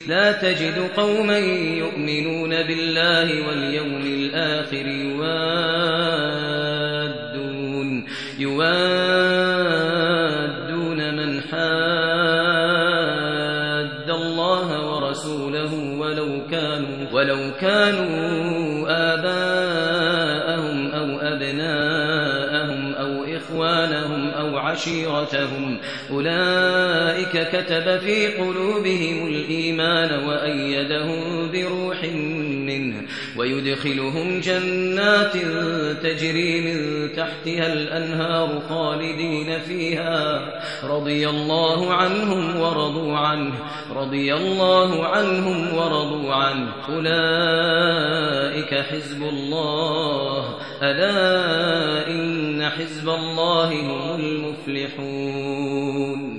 لا تجد قوما يؤمنون بالله واليوم الآخر يوادون من حاد الله ورسوله ولو كانوا آباءهم أو أبناءهم أو إخوانهم أو عشيرتهم أولئك كتب في قلوبهم الإيمان وأيدهم بروح منه ويدخلهم جنات تجري من تحتها الأنهار خالدين فيها رضي الله عنهم ورضوا عنه أولئك حزب الله ألا إن حزب الله هم المفلحون